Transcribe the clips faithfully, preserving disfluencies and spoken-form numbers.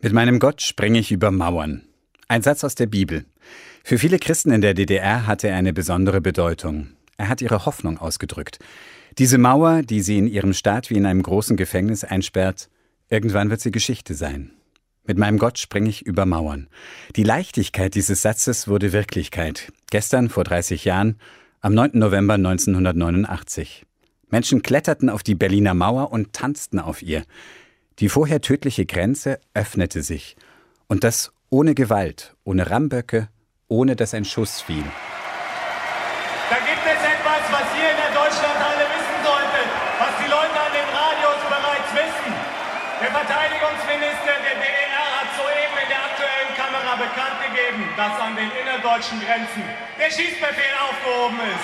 Mit meinem Gott sprenge ich über Mauern. Ein Satz aus der Bibel. Für viele Christen in der D D R hatte er eine besondere Bedeutung. Er hat ihre Hoffnung ausgedrückt. Diese Mauer, die sie in ihrem Staat wie in einem großen Gefängnis einsperrt, irgendwann wird sie Geschichte sein. Mit meinem Gott springe ich über Mauern. Die Leichtigkeit dieses Satzes wurde Wirklichkeit. Gestern, vor dreißig Jahren, am neunten November neunzehnhundertneunundachtzig. Menschen kletterten auf die Berliner Mauer und tanzten auf ihr. Die vorher tödliche Grenze öffnete sich. Und das ohne Gewalt, ohne Ramböcke, ohne dass ein Schuss fiel. Da gibt es etwas, was ihr in der Deutschlandhalle wissen solltet, was die Leute an den Radios bereits wissen. Der Verteidigungsminister der D D R hat soeben in der aktuellen Kamera bekannt gegeben, dass an den innerdeutschen Grenzen der Schießbefehl aufgehoben ist.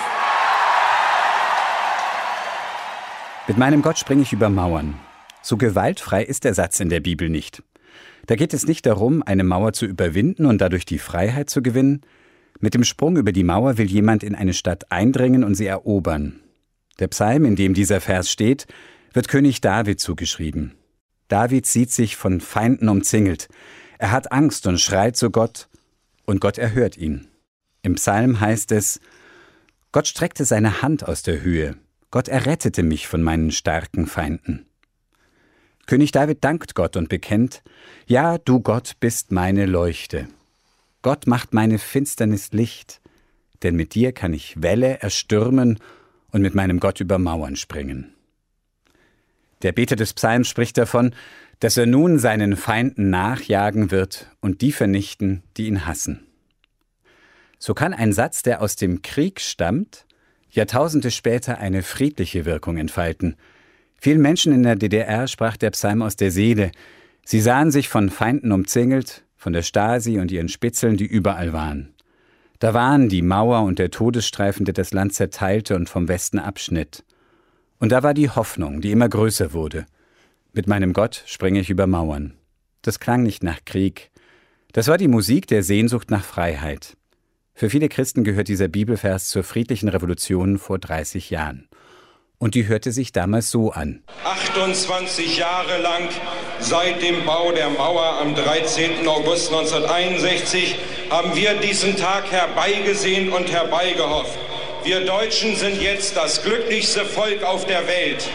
Mit meinem Gott springe ich über Mauern. So gewaltfrei ist der Satz in der Bibel nicht. Da geht es nicht darum, eine Mauer zu überwinden und dadurch die Freiheit zu gewinnen. Mit dem Sprung über die Mauer will jemand in eine Stadt eindringen und sie erobern. Der Psalm, in dem dieser Vers steht, wird König David zugeschrieben. David sieht sich von Feinden umzingelt. Er hat Angst und schreit zu Gott, und Gott erhört ihn. Im Psalm heißt es: Gott streckte seine Hand aus der Höhe. Gott errettete mich von meinen starken Feinden. König David dankt Gott und bekennt: Ja, du Gott bist meine Leuchte. Gott macht meine Finsternis Licht, denn mit dir kann ich Wälle erstürmen und mit meinem Gott über Mauern springen. Der Beter des Psalms spricht davon, dass er nun seinen Feinden nachjagen wird und die vernichten, die ihn hassen. So kann ein Satz, der aus dem Krieg stammt, Jahrtausende später eine friedliche Wirkung entfalten. Vielen Menschen in der D D R sprach der Psalm aus der Seele. Sie sahen sich von Feinden umzingelt, von der Stasi und ihren Spitzeln, die überall waren. Da waren die Mauer und der Todesstreifen, der das Land zerteilte und vom Westen abschnitt. Und da war die Hoffnung, die immer größer wurde. Mit meinem Gott springe ich über Mauern. Das klang nicht nach Krieg. Das war die Musik der Sehnsucht nach Freiheit. Für viele Christen gehört dieser Bibelvers zur friedlichen Revolution vor dreißig Jahren. Und die hörte sich damals so an. achtundzwanzig Jahre lang seit dem Bau der Mauer am dreizehnten August neunzehnhunderteinundsechzig haben wir diesen Tag herbeigesehnt und herbeigehofft. Wir Deutschen sind jetzt das glücklichste Volk auf der Welt.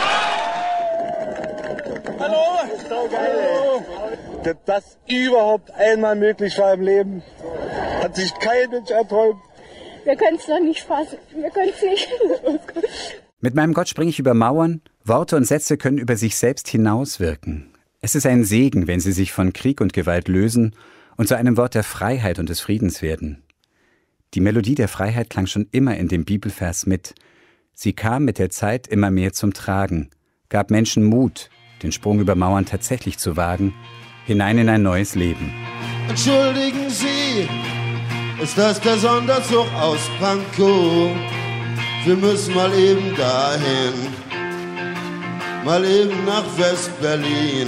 Hallo! Hallo! Dass das überhaupt einmal möglich war im Leben, hat sich kein Mensch erträumt. Wir können es noch nicht fassen. Wir können es nicht. Mit meinem Gott springe ich über Mauern. Worte und Sätze können über sich selbst hinauswirken. Es ist ein Segen, wenn sie sich von Krieg und Gewalt lösen und zu einem Wort der Freiheit und des Friedens werden. Die Melodie der Freiheit klang schon immer in dem Bibelvers mit. Sie kam mit der Zeit immer mehr zum Tragen, gab Menschen Mut, den Sprung über Mauern tatsächlich zu wagen, hinein in ein neues Leben. Entschuldigen Sie, ist das der Sonderzug aus Pankow? Wir müssen mal eben dahin, mal eben nach West-Berlin.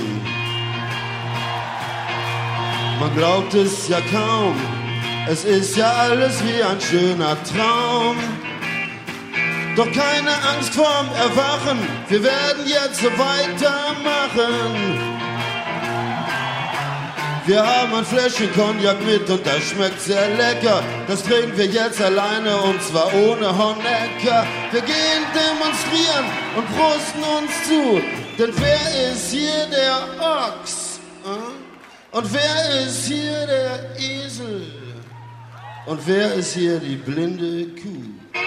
Man glaubt es ja kaum, es ist ja alles wie ein schöner Traum. Doch keine Angst vorm Erwachen, wir werden jetzt so weitermachen. Wir haben ein Fläschchen Cognac mit und das schmeckt sehr lecker. Das trinken wir jetzt alleine und zwar ohne Honecker. Wir gehen demonstrieren und prosten uns zu. Denn wer ist hier der Ochs? Äh? Und wer ist hier der Esel? Und wer ist hier die blinde Kuh?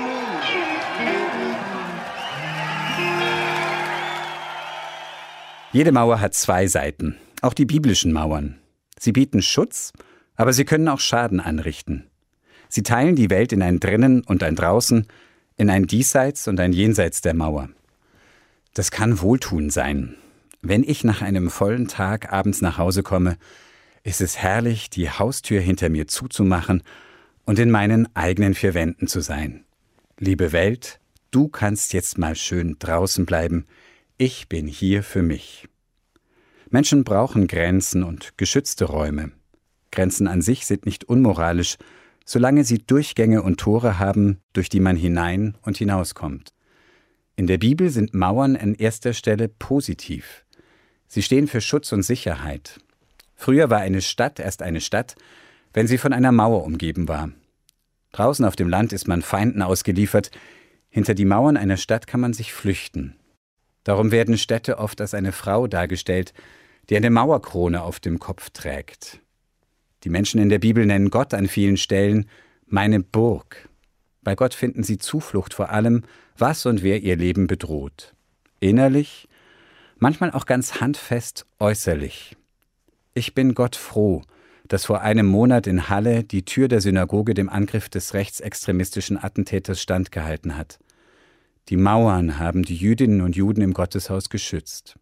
Jede Mauer hat zwei Seiten. Auch die biblischen Mauern. Sie bieten Schutz, aber sie können auch Schaden anrichten. Sie teilen die Welt in ein Drinnen und ein Draußen, in ein Diesseits und ein Jenseits der Mauer. Das kann Wohltun sein. Wenn ich nach einem vollen Tag abends nach Hause komme, ist es herrlich, die Haustür hinter mir zuzumachen und in meinen eigenen vier Wänden zu sein. Liebe Welt, du kannst jetzt mal schön draußen bleiben. Ich bin hier für mich. Menschen brauchen Grenzen und geschützte Räume. Grenzen an sich sind nicht unmoralisch, solange sie Durchgänge und Tore haben, durch die man hinein und hinauskommt. In der Bibel sind Mauern an erster Stelle positiv. Sie stehen für Schutz und Sicherheit. Früher war eine Stadt erst eine Stadt, wenn sie von einer Mauer umgeben war. Draußen auf dem Land ist man Feinden ausgeliefert. Hinter die Mauern einer Stadt kann man sich flüchten. Darum werden Städte oft als eine Frau dargestellt, die eine Mauerkrone auf dem Kopf trägt. Die Menschen in der Bibel nennen Gott an vielen Stellen meine Burg. Bei Gott finden sie Zuflucht vor allem, was und wer ihr Leben bedroht. Innerlich, manchmal auch ganz handfest äußerlich. Ich bin Gott froh, dass vor einem Monat in Halle die Tür der Synagoge dem Angriff des rechtsextremistischen Attentäters standgehalten hat. Die Mauern haben die Jüdinnen und Juden im Gotteshaus geschützt.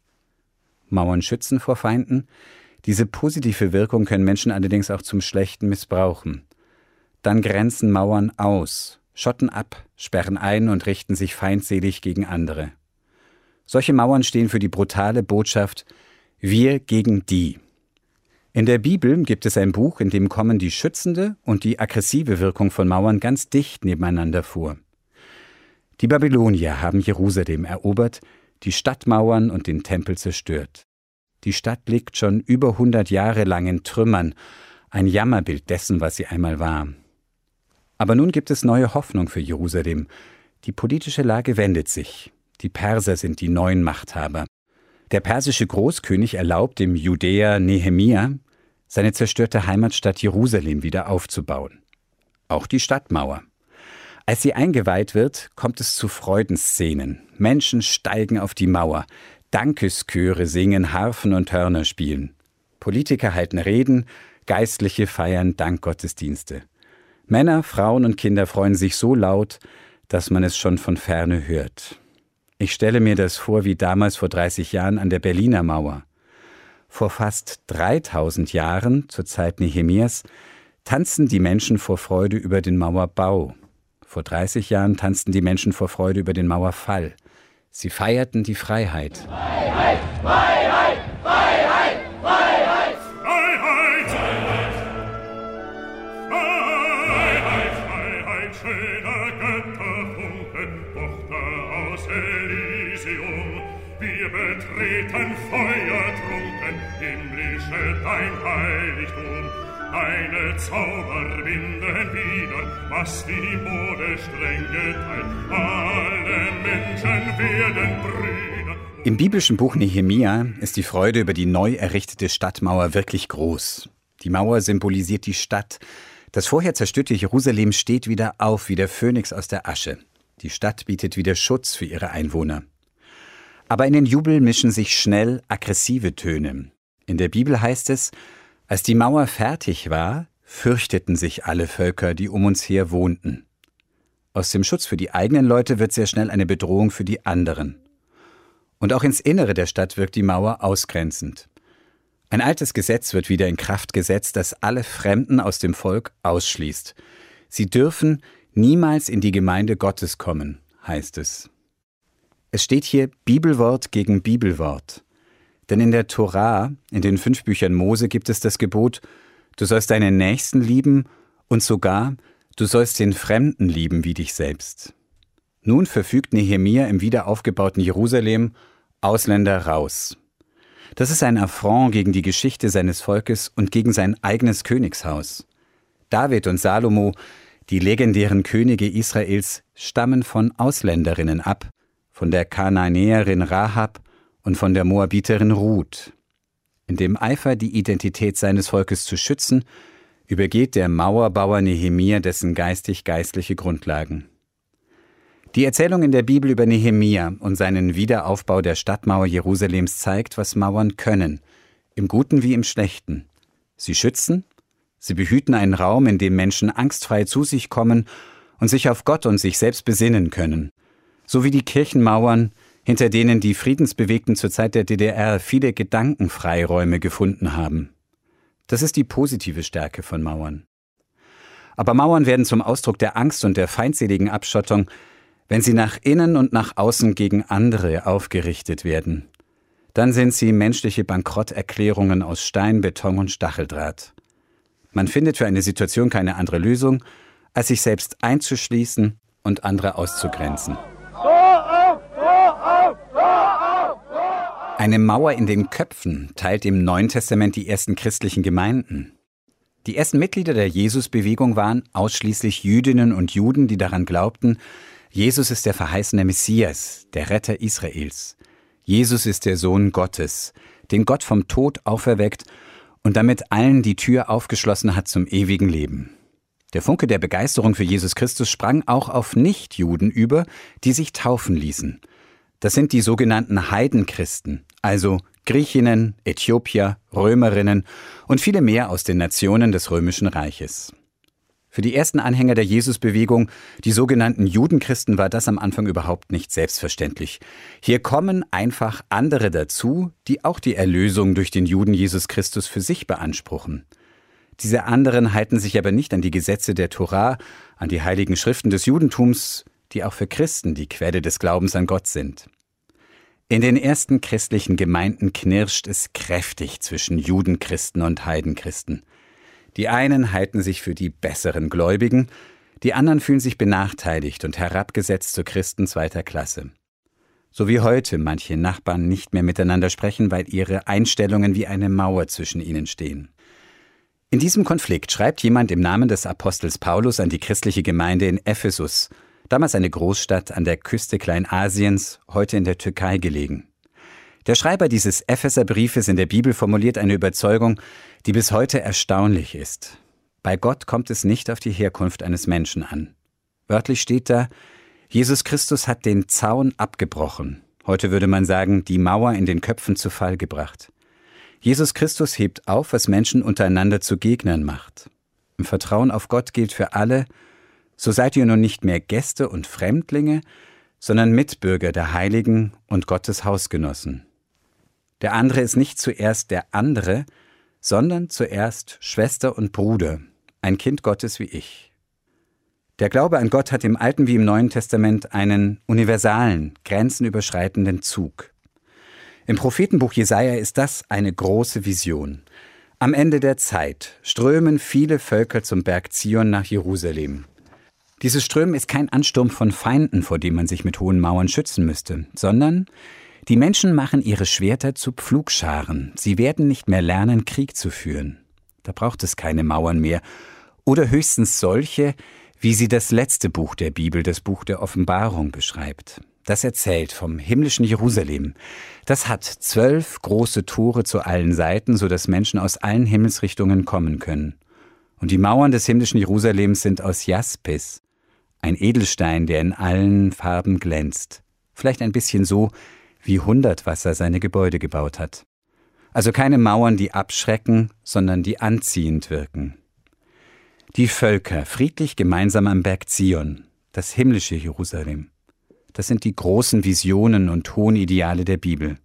Mauern schützen vor Feinden. Diese positive Wirkung können Menschen allerdings auch zum Schlechten missbrauchen. Dann grenzen Mauern aus, schotten ab, sperren ein und richten sich feindselig gegen andere. Solche Mauern stehen für die brutale Botschaft: Wir gegen die. In der Bibel gibt es ein Buch, in dem kommen die schützende und die aggressive Wirkung von Mauern ganz dicht nebeneinander vor. Die Babylonier haben Jerusalem erobert, die Stadtmauern und den Tempel zerstört. Die Stadt liegt schon über hundert Jahre lang in Trümmern, ein Jammerbild dessen, was sie einmal war. Aber nun gibt es neue Hoffnung für Jerusalem. Die politische Lage wendet sich. Die Perser sind die neuen Machthaber. Der persische Großkönig erlaubt dem Judäer Nehemia, seine zerstörte Heimatstadt Jerusalem wieder aufzubauen. Auch die Stadtmauer. Als sie eingeweiht wird, kommt es zu Freudenszenen. Menschen steigen auf die Mauer. Dankeschöre singen, Harfen und Hörner spielen. Politiker halten Reden, Geistliche feiern Dankgottesdienste. Männer, Frauen und Kinder freuen sich so laut, dass man es schon von ferne hört. Ich stelle mir das vor wie damals vor dreißig Jahren an der Berliner Mauer. Vor fast dreitausend Jahren, zur Zeit Nehemias, tanzten die Menschen vor Freude über den Mauerbau. Vor dreißig Jahren tanzten die Menschen vor Freude über den Mauerfall. Sie feierten die Freiheit. Freiheit, Freiheit, Freiheit, Freiheit, Freiheit, Freiheit, Freiheit, schöner Götterfunken, Tochter aus Elysium. Wir betreten feuertrunken, himmlische dein Heiligtum. Deine Zauber winden wieder, was die Mode streng geteilt. Alle Menschen werden Brüder. Im biblischen Buch Nehemia ist die Freude über die neu errichtete Stadtmauer wirklich groß. Die Mauer symbolisiert die Stadt. Das vorher zerstörte Jerusalem steht wieder auf, wie der Phönix aus der Asche. Die Stadt bietet wieder Schutz für ihre Einwohner. Aber in den Jubel mischen sich schnell aggressive Töne. In der Bibel heißt es: Als die Mauer fertig war, fürchteten sich alle Völker, die um uns her wohnten. Aus dem Schutz für die eigenen Leute wird sehr schnell eine Bedrohung für die anderen. Und auch ins Innere der Stadt wirkt die Mauer ausgrenzend. Ein altes Gesetz wird wieder in Kraft gesetzt, das alle Fremden aus dem Volk ausschließt. Sie dürfen niemals in die Gemeinde Gottes kommen, heißt es. Es steht hier Bibelwort gegen Bibelwort. Denn in der Tora, in den fünf Büchern Mose, gibt es das Gebot: Du sollst deinen Nächsten lieben und sogar, du sollst den Fremden lieben wie dich selbst. Nun verfügt Nehemia im wiederaufgebauten Jerusalem: Ausländer raus. Das ist ein Affront gegen die Geschichte seines Volkes und gegen sein eigenes Königshaus. David und Salomo, die legendären Könige Israels, stammen von Ausländerinnen ab, von der Kanaanäerin Rahab und von der Moabiterin Ruth. In dem Eifer, die Identität seines Volkes zu schützen, übergeht der Mauerbauer Nehemia dessen geistig-geistliche Grundlagen. Die Erzählung in der Bibel über Nehemia und seinen Wiederaufbau der Stadtmauer Jerusalems zeigt, was Mauern können, im Guten wie im Schlechten. Sie schützen, sie behüten einen Raum, in dem Menschen angstfrei zu sich kommen und sich auf Gott und sich selbst besinnen können. So wie die Kirchenmauern, hinter denen die Friedensbewegten zur Zeit der D D R viele Gedankenfreiräume gefunden haben. Das ist die positive Stärke von Mauern. Aber Mauern werden zum Ausdruck der Angst und der feindseligen Abschottung, wenn sie nach innen und nach außen gegen andere aufgerichtet werden. Dann sind sie menschliche Bankrotterklärungen aus Stein, Beton und Stacheldraht. Man findet für eine Situation keine andere Lösung, als sich selbst einzuschließen und andere auszugrenzen. Eine Mauer in den Köpfen teilt im Neuen Testament die ersten christlichen Gemeinden. Die ersten Mitglieder der Jesusbewegung waren ausschließlich Jüdinnen und Juden, die daran glaubten, Jesus ist der verheißene Messias, der Retter Israels. Jesus ist der Sohn Gottes, den Gott vom Tod auferweckt und damit allen die Tür aufgeschlossen hat zum ewigen Leben. Der Funke der Begeisterung für Jesus Christus sprang auch auf Nichtjuden über, die sich taufen ließen. Das sind die sogenannten Heidenchristen, also Griechinnen, Äthiopier, Römerinnen und viele mehr aus den Nationen des Römischen Reiches. Für die ersten Anhänger der Jesusbewegung, die sogenannten Judenchristen, war das am Anfang überhaupt nicht selbstverständlich. Hier kommen einfach andere dazu, die auch die Erlösung durch den Juden Jesus Christus für sich beanspruchen. Diese anderen halten sich aber nicht an die Gesetze der Tora, an die heiligen Schriften des Judentums, die auch für Christen die Quelle des Glaubens an Gott sind. In den ersten christlichen Gemeinden knirscht es kräftig zwischen Judenchristen und Heidenchristen. Die einen halten sich für die besseren Gläubigen, die anderen fühlen sich benachteiligt und herabgesetzt zu Christen zweiter Klasse. So wie heute manche Nachbarn nicht mehr miteinander sprechen, weil ihre Einstellungen wie eine Mauer zwischen ihnen stehen. In diesem Konflikt schreibt jemand im Namen des Apostels Paulus an die christliche Gemeinde in Ephesus, damals eine Großstadt an der Küste Kleinasiens, heute in der Türkei gelegen. Der Schreiber dieses Epheserbriefes in der Bibel formuliert eine Überzeugung, die bis heute erstaunlich ist. Bei Gott kommt es nicht auf die Herkunft eines Menschen an. Wörtlich steht da, Jesus Christus hat den Zaun abgebrochen. Heute würde man sagen, die Mauer in den Köpfen zu Fall gebracht. Jesus Christus hebt auf, was Menschen untereinander zu Gegnern macht. Im Vertrauen auf Gott gilt für alle, so seid ihr nun nicht mehr Gäste und Fremdlinge, sondern Mitbürger der Heiligen und Gottes Hausgenossen. Der andere ist nicht zuerst der andere, sondern zuerst Schwester und Bruder, ein Kind Gottes wie ich. Der Glaube an Gott hat im Alten wie im Neuen Testament einen universalen, grenzenüberschreitenden Zug. Im Prophetenbuch Jesaja ist das eine große Vision. Am Ende der Zeit strömen viele Völker zum Berg Zion nach Jerusalem. Dieses Strömen ist kein Ansturm von Feinden, vor dem man sich mit hohen Mauern schützen müsste, sondern die Menschen machen ihre Schwerter zu Pflugscharen. Sie werden nicht mehr lernen, Krieg zu führen. Da braucht es keine Mauern mehr. Oder höchstens solche, wie sie das letzte Buch der Bibel, das Buch der Offenbarung, beschreibt. Das erzählt vom himmlischen Jerusalem. Das hat zwölf große Tore zu allen Seiten, sodass Menschen aus allen Himmelsrichtungen kommen können. Und die Mauern des himmlischen Jerusalems sind aus Jaspis, ein Edelstein, der in allen Farben glänzt. Vielleicht ein bisschen so, wie Hundertwasser seine Gebäude gebaut hat. Also keine Mauern, die abschrecken, sondern die anziehend wirken. Die Völker friedlich gemeinsam am Berg Zion, das himmlische Jerusalem. Das sind die großen Visionen und hohen Ideale der Bibel.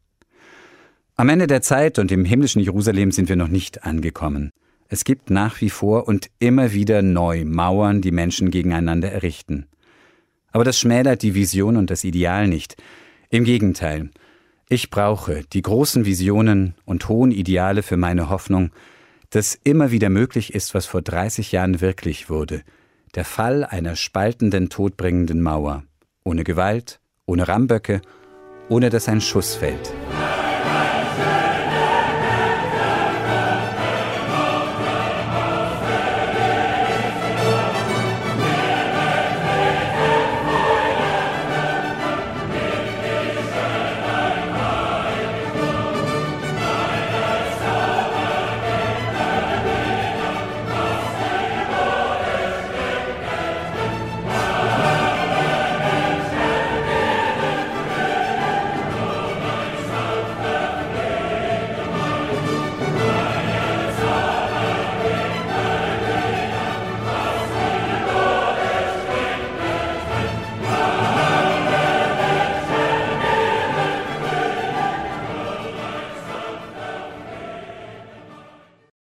Am Ende der Zeit und im himmlischen Jerusalem sind wir noch nicht angekommen. Es gibt nach wie vor und immer wieder neu Mauern, die Menschen gegeneinander errichten. Aber das schmälert die Vision und das Ideal nicht. Im Gegenteil, ich brauche die großen Visionen und hohen Ideale für meine Hoffnung, dass immer wieder möglich ist, was vor dreißig Jahren wirklich wurde. Der Fall einer spaltenden, todbringenden Mauer. Ohne Gewalt, ohne Ramböcke, ohne dass ein Schuss fällt.